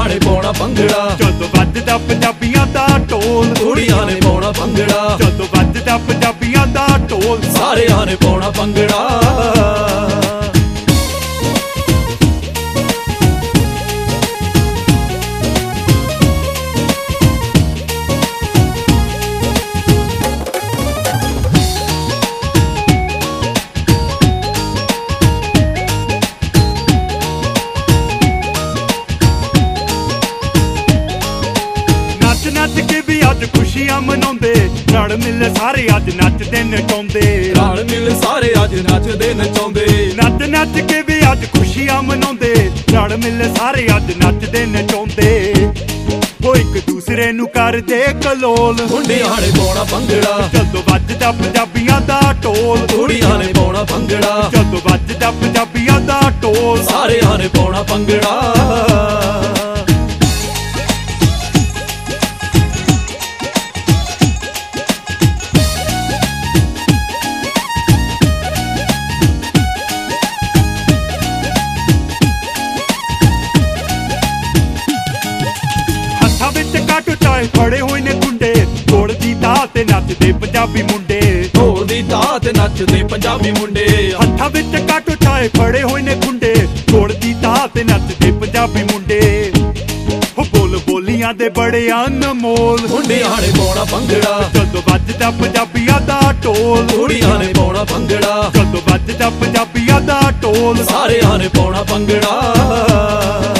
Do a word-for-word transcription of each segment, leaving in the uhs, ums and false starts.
ਕੁੜੀਆਂ ਨੇ ਪਾਉਣਾ ਭੰਗੜਾ ਜਦੋਂ ਵੱਜਦਾ ਪੰਜਾਬੀਆਂ ਦਾ ਢੋਲ ਕੁੜੀਆਂ ਨੇ ਪਾਉਣਾ ਭੰਗੜਾ ਜਦੋਂ ਵੱਜਦਾ ਪੰਜਾਬੀਆਂ ਦਾ ਢੋਲ ਸਾਰਿਆਂ ਨੇ ਪਾਉਣਾ ਭੰਗੜਾ ਨੱਚ ਕੇ ਵੀ ਅੱਜ ਖੁਸ਼ੀਆਂ ਮਨਾਉਂਦੇ ਰਲ ਮਿਲ ਸਾਰੇ ਅੱਜ ਨੱਚਦੇ ਨਚਾਉਂਦੇ ਰਲ ਮਿਲ ਸਾਰੇ ਅੱਜ ਨੱਚਦੇ ਨਚਾਉਂਦੇ ਨੱਚ ਨੱਚ ਕੇ ਵੀ ਅੱਜ ਖੁਸ਼ੀਆਂ ਮਨਾਉਂਦੇ ਰਲ ਮਿਲ ਸਾਰੇ ਅੱਜ ਨੱਚਦੇ ਨਚਾਉਂਦੇ ਉਹ ਇੱਕ ਦੂਸਰੇ ਨੂੰ ਕਰਦੇ ਕਲੋਲ ਮੁੰਡਿਆਂ ਨੇ ਪਾਉਣਾ ਭੰਗੜਾ ਜਦੋਂ ਵੱਜਦਾ ਪੰਜਾਬੀਆਂ ਦਾ ਢੋਲ ਕੁੜੀਆਂ ਨੇ ਪਾਉਣਾ ਭੰਗੜਾ ਜਦੋਂ ਵੱਜਦਾ ਪੰਜਾਬੀਆਂ ਦਾ ਢੋਲ ਸਾਰਿਆਂ ਨੇ ਪਾਉਣਾ ਭੰਗੜਾ ਕੱਟ ਚਾਏ ਫੜੇ ਹੋਏ ਨੇ ਗੁੰਡੇ ਢੋਲ ਦੀ ਤਾਲ ਤੇ ਨੱਚਦੇ ਪੰਜਾਬੀ ਮੁੰਡੇ ਢੋਲ ਦੀ ਤਾਲ ਤੇ ਨੱਚਦੇ ਪੰਜਾਬੀ ਮੁੰਡੇ ਹੱਥਾਂ ਵਿੱਚ ਕੱਟ ਚਾਏ ਫੜੇ ਹੋਏ ਨੇ ਗੁੰਡੇ ਢੋਲ ਦੀ ਤਾਲ ਤੇ ਨੱਚਦੇ ਪੰਜਾਬੀ ਮੁੰਡੇ ਉਹ ਬੋਲ ਬੋਲੀਆਂ ਦੇ ਬੜੇ ਅਨਮੋਲ ਮੁੰਡਿਆਂ ਨੇ ਪਾਉਣਾ ਭੰਗੜਾ ਜਦੋਂ ਵੱਜਦਾ ਪੰਜਾਬੀਆਂ ਦਾ ਢੋਲ ਕੁੜੀਆਂ ਨੇ ਪਾਉਣਾ ਭੰਗੜਾ ਜਦੋਂ ਵੱਜਦਾ ਪੰਜਾਬੀਆਂ ਦਾ ਢੋਲ ਸਾਰਿਆਂ ਨੇ ਪਾਉਣਾ ਭੰਗੜਾ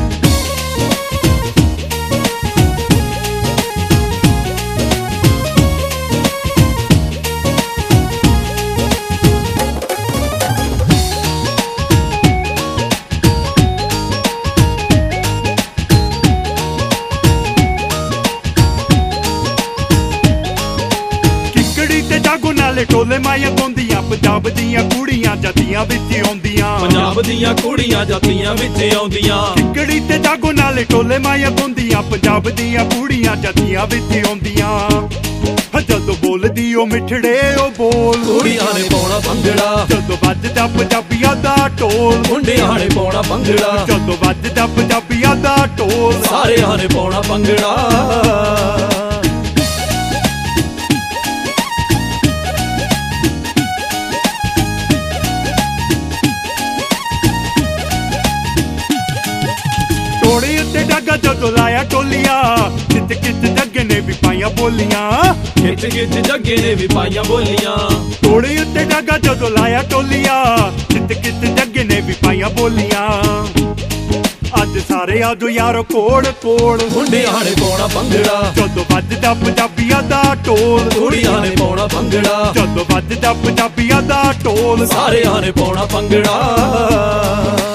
ਜਾਗੋ ਨਾਲੇ ਢੋਲੇ ਮਾਇਆ ਗਾਉਂਦੀਆਂ ਪੰਜਾਬ ਦੀਆਂ ਕੁੜੀਆਂ ਜਾਤੀਆਂ ਵਿੱਚ ਆਉਂਦੀਆਂ ਪੰਜਾਬ ਦੀਆਂ ਕੁੜੀਆਂ ਜਾਤੀਆਂ ਵਿੱਚ ਆਉਂਦੀਆਂ ਕਿਕੜੀ ਤੇ ਜਾਗੋ ਨਾਲੇ ਢੋਲੇ ਮਾਇਆ ਗਾਉਂਦੀਆਂ ਪੰਜਾਬ ਦੀਆਂ ਕੁੜੀਆਂ ਜਾਤੀਆਂ ਵਿੱਚ ਆਉਂਦੀਆਂ ਜਦੋਂ ਬੋਲਦੀ ਉਹ ਮਿੱਠੜੇ ਉਹ ਬੋਲ ਕੁੜੀਆਂ ਨੇ ਪਾਉਣਾ ਭੰਗੜਾ ਜਦੋਂ ਵੱਜਦਾ ਪੰਜਾਬੀਆਂ ਦਾ ਢੋਲ ਮੁੰਡਿਆਂ ਨੇ ਪਾਉਣਾ ਭੰਗੜਾ ਜਦੋਂ ਵੱਜਦਾ ਪੰਜਾਬੀਆਂ ਦਾ ਢੋਲ ਸਾਰਿਆਂ ਨੇ ਪਾਉਣਾ ਭੰਗੜਾ ਟੋੜੇ ਉੱਤੇ ਡਾਗਾ ਜਦੋਂ ਲਾਇਆ ਟੋਲੀਆਂ ਖਿੱਚ ਖਿੱਚ ਜੱਗੇ ਨੇ ਵੀ ਪਾਈਆਂ ਬੋਲੀਆਂ ਖਿੱਚ ਖਿੱਚ ਜੱਗੇ ਨੇ ਵੀ ਪਾਈਆਂ ਬੋਲੀਆਂ ਟੋੜੇ ਉੱਤੇ ਡਾਗਾ ਜਦੋਂ ਲਾਇਆ ਟੋਲੀਆਂ ਖਿੱਚ ਖਿੱਚ ਜੱਗੇ ਨੇ ਵੀ ਪਾਈਆਂ ਬੋਲੀਆਂ ਅੱਜ ਸਾਰੇ ਆਜੋ ਯਾਰੋ ਕੋੜ ਕੋੜ ਮੁੰਡਿਆਂ ਨੇ ਪਾਉਣਾ ਭੰਗੜਾ ਜਦੋਂ ਵੱਜਦਾ ਪੰਜਾਬੀਆਂ ਦਾ ਢੋਲ ਕੁੜੀਆਂ ਨੇ ਪਾਉਣਾ ਭੰਗੜਾ ਜਦੋਂ ਵੱਜਦਾ ਪੰਜਾਬੀਆਂ ਦਾ ਢੋਲ ਸਾਰਿਆਂ ਨੇ ਪਾਉਣਾ ਭੰਗੜਾ